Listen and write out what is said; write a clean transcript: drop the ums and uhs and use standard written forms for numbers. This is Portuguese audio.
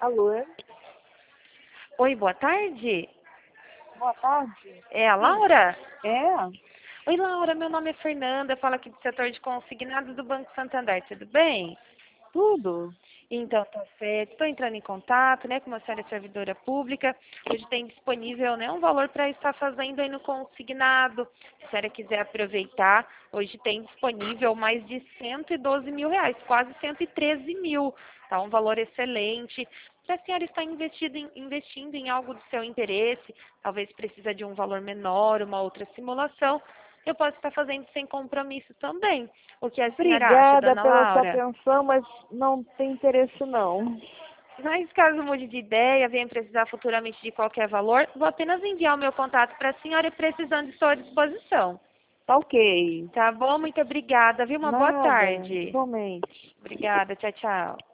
Alô? Oi, boa tarde. Boa tarde. É a Laura? É? Oi, Laura, meu nome é Fernanda, eu falo aqui do setor de consignados do Banco Santander, tudo bem? Tudo? Então, tá certo. Estou entrando em contato, né, como a senhora é servidora pública. Hoje tem disponível, né, um valor para estar fazendo aí no consignado. Se a senhora quiser aproveitar, hoje tem disponível mais de 112 mil reais, quase 113 mil. Tá um valor excelente. Se a senhora está investindo em algo do seu interesse, talvez precisa de um valor menor, uma outra simulação, eu posso estar fazendo sem compromisso também. O que a senhora acha, Obrigada dona pela sua Laura? atenção, mas não tem interesse não. Mas caso mude de ideia, venha precisar futuramente de qualquer valor, vou apenas enviar o meu contato para a senhora e precisando estou à disposição. Tá ok. Tá bom? Muito obrigada, viu? Uma boa Nada, tarde. igualmente. Obrigada, tchau, tchau.